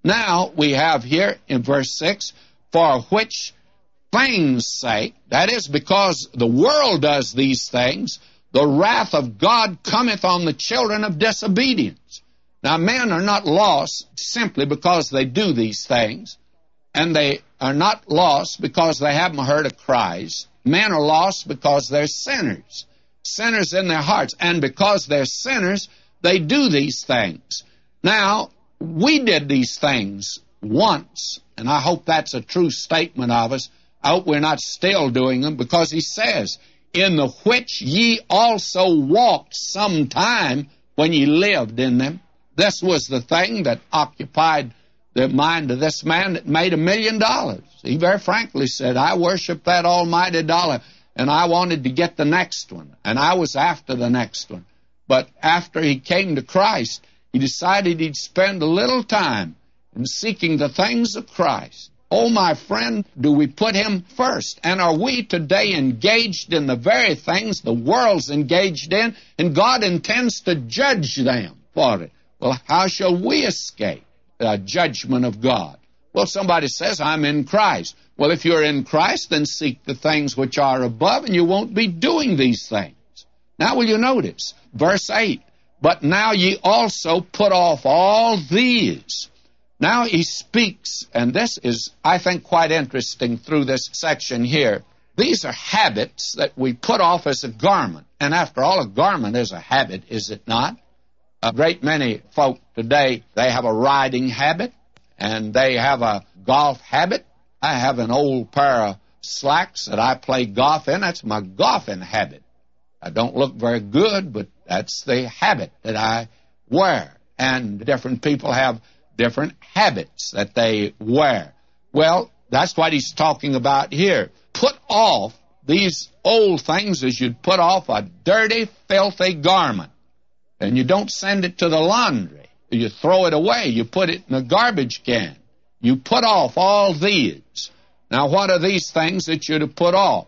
Now we have here in verse 6, for which things' sake, that is because the world does these things, the wrath of God cometh on the children of disobedience. Now, men are not lost simply because they do these things, and they are not lost because they haven't heard of Christ. Men are lost because they're sinners, sinners in their hearts, and because they're sinners, they do these things. Now, we did these things once, and I hope that's a true statement of us. I hope we're not still doing them, because he says, in the which ye also walked sometime when ye lived in them. This was the thing that occupied the mind of this man that made $1 million. He very frankly said, I worship that almighty dollar, and I wanted to get the next one, and I was after the next one. But after he came to Christ, he decided he'd spend a little time in seeking the things of Christ. Oh, my friend, do we put him first? And are we today engaged in the very things the world's engaged in, and God intends to judge them for it? Well, how shall we escape the judgment of God? Well, somebody says, I'm in Christ. Well, if you're in Christ, then seek the things which are above, and you won't be doing these things. Now, will you notice? Verse 8, but now ye also put off all these. Now he speaks, and this is, I think, quite interesting through this section here. These are habits that we put off as a garment. And after all, a garment is a habit, is it not? A great many folk today, they have a riding habit, and they have a golf habit. I have an old pair of slacks that I play golf in. That's my golfing habit. I don't look very good, but that's the habit that I wear. And different people have different habits that they wear. Well, that's what he's talking about here. Put off these old things as you'd put off a dirty, filthy garment. And you don't send it to the laundry. You throw it away. You put it in a garbage can. You put off all these. Now, what are these things that you're to put off?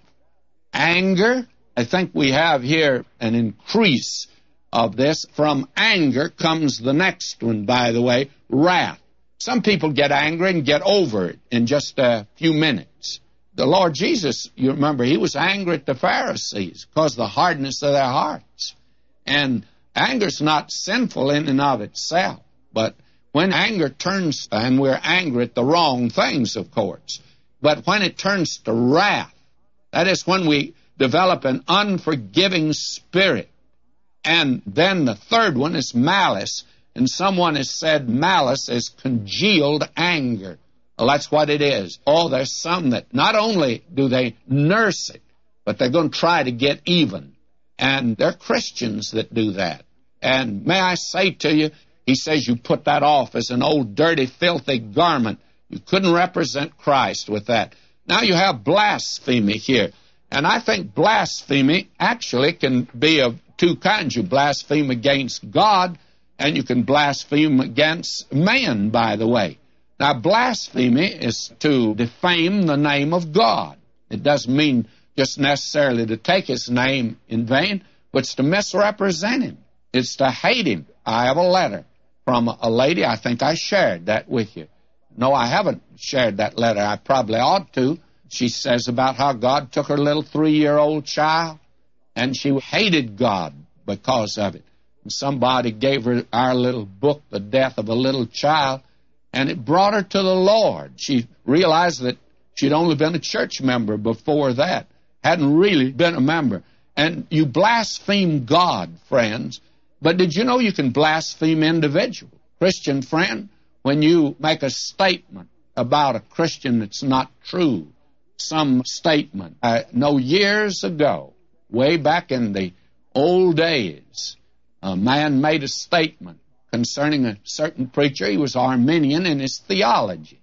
Anger. I think we have here an increase of this. From anger comes the next one, by the way, wrath. Some people get angry and get over it in just a few minutes. The Lord Jesus, you remember, he was angry at the Pharisees because of the hardness of their hearts. And anger's not sinful in and of itself, but when anger turns, and we're angry at the wrong things, of course, but when it turns to wrath, that is when we develop an unforgiving spirit. And then the third one is malice. And someone has said malice is congealed anger. Well, that's what it is. Oh, there's some that not only do they nurse it, but they're going to try to get even. And there are Christians that do that. And may I say to you, he says you put that off as an old, dirty, filthy garment. You couldn't represent Christ with that. Now you have blasphemy here. And I think blasphemy actually can be of two kinds. You blaspheme against God, and you can blaspheme against man, by the way. Now, blasphemy is to defame the name of God. It doesn't mean just necessarily to take his name in vain, but it's to misrepresent him. It's to hate him. I have a letter from a lady. I think I shared that with you. No, I haven't shared that letter. I probably ought to. She says about how God took her little 3-year-old child, and she hated God because of it. And somebody gave her our little book, The Death of a Little Child, and it brought her to the Lord. She realized that she'd only been a church member before that, hadn't really been a member. And you blaspheme God, friends, but did you know you can blaspheme individuals? Christian friend, when you make a statement about a Christian that's not true, some statement. I know years ago, way back in the old days, a man made a statement concerning a certain preacher. He was Arminian in his theology.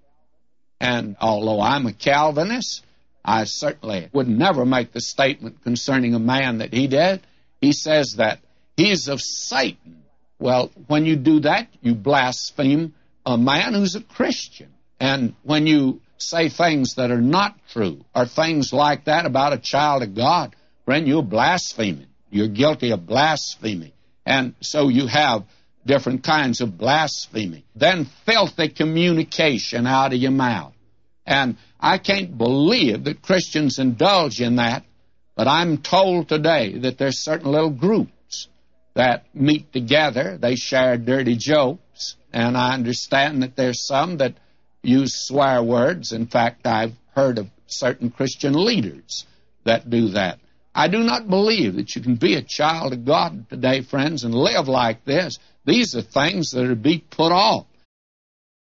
And although I'm a Calvinist, I certainly would never make the statement concerning a man that he did. He says that he's of Satan. Well, when you do that, you blaspheme a man who's a Christian. And when you say things that are not true, or things like that about a child of God, friend, you're blaspheming. You're guilty of blasphemy. And so you have different kinds of blasphemy, then filthy communication out of your mouth. And I can't believe that Christians indulge in that, but I'm told today that there's certain little groups that meet together. They share dirty jokes, and I understand that there's some that use swear words. In fact, I've heard of certain Christian leaders that do that. I do not believe that you can be a child of God today, friends, and live like this. These are things that are to be put off.